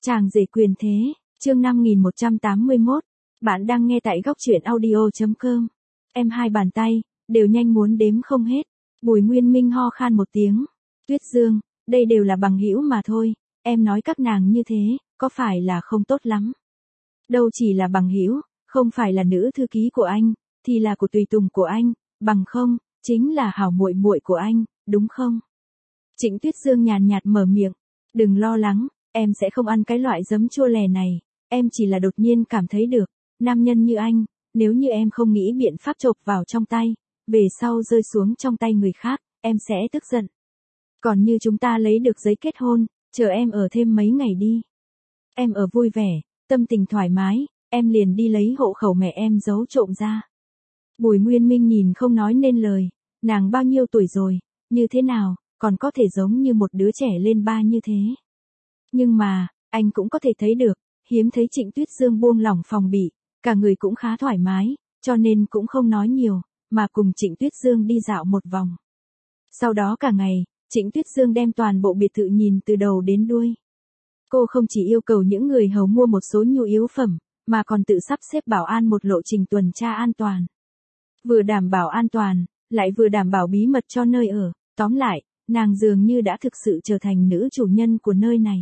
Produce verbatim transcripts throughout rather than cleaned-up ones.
Chàng rể quyền thế, chương năm nghìn một trăm tám mươi mốt. Bạn đang nghe tại góc truyện audio chấm com. Em hai bàn tay, đều nhanh muốn đếm không hết. Bùi Nguyên Minh ho khan một tiếng. Tuyết Dương, đây đều là bằng hữu mà thôi, em nói các nàng như thế, có phải là không tốt lắm? Đâu chỉ là bằng hữu, không phải là nữ thư ký của anh, thì là của tùy tùng của anh, bằng không, chính là hảo muội muội của anh, đúng không? Trịnh Tuyết Dương nhàn nhạt mở miệng, đừng lo lắng, em sẽ không ăn cái loại giấm chua lè này, em chỉ là đột nhiên cảm thấy được, nam nhân như anh, nếu như em không nghĩ biện pháp chộp vào trong tay, về sau rơi xuống trong tay người khác, em sẽ tức giận. Còn như chúng ta lấy được giấy kết hôn, chờ em ở thêm mấy ngày đi. Em ở vui vẻ, tâm tình thoải mái, em liền đi lấy hộ khẩu mẹ em giấu trộm ra. Bùi Nguyên Minh nhìn không nói nên lời, nàng bao nhiêu tuổi rồi, như thế nào, còn có thể giống như một đứa trẻ lên ba như thế. Nhưng mà, anh cũng có thể thấy được, hiếm thấy Trịnh Tuyết Dương buông lỏng phòng bị, cả người cũng khá thoải mái, cho nên cũng không nói nhiều, mà cùng Trịnh Tuyết Dương đi dạo một vòng. Sau đó cả ngày, Trịnh Tuyết Dương đem toàn bộ biệt thự nhìn từ đầu đến đuôi. Cô không chỉ yêu cầu những người hầu mua một số nhu yếu phẩm, mà còn tự sắp xếp bảo an một lộ trình tuần tra an toàn. Vừa đảm bảo an toàn, lại vừa đảm bảo bí mật cho nơi ở, tóm lại, nàng dường như đã thực sự trở thành nữ chủ nhân của nơi này.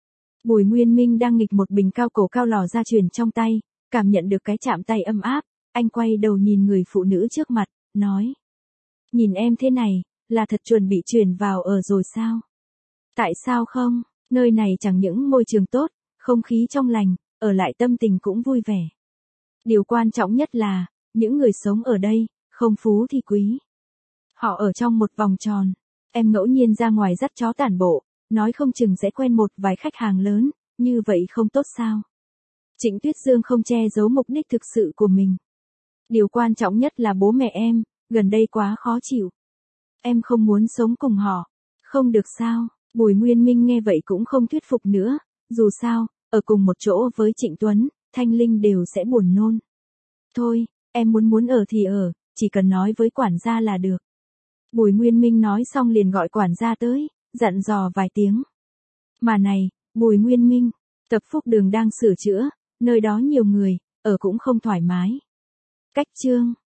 Bùi Nguyên Minh đang nghịch một bình cao cổ cao lò gia truyền trong tay, cảm nhận được cái chạm tay ấm áp, anh quay đầu nhìn người phụ nữ trước mặt, nói. Nhìn em thế này, là thật chuẩn bị chuyển vào ở rồi sao? Tại sao không? Nơi này chẳng những môi trường tốt, không khí trong lành, ở lại tâm tình cũng vui vẻ. Điều quan trọng nhất là, những người sống ở đây, không phú thì quý. Họ ở trong một vòng tròn. Em ngẫu nhiên ra ngoài dắt chó tản bộ, nói không chừng sẽ quen một vài khách hàng lớn, như vậy không tốt sao? Trịnh Tuyết Dương không che giấu mục đích thực sự của mình. Điều quan trọng nhất là bố mẹ em, gần đây quá khó chịu. Em không muốn sống cùng họ. Không được sao? Bùi Nguyên Minh nghe vậy cũng không thuyết phục nữa, dù sao, ở cùng một chỗ với Trịnh Tuấn, Thanh Linh đều sẽ buồn nôn. Thôi, em muốn muốn ở thì ở, chỉ cần nói với quản gia là được. Bùi Nguyên Minh nói xong liền gọi quản gia tới, dặn dò vài tiếng. Mà này, Bùi Nguyên Minh, Tập Phúc Đường đang sửa chữa, nơi đó nhiều người, ở cũng không thoải mái. Cách chương.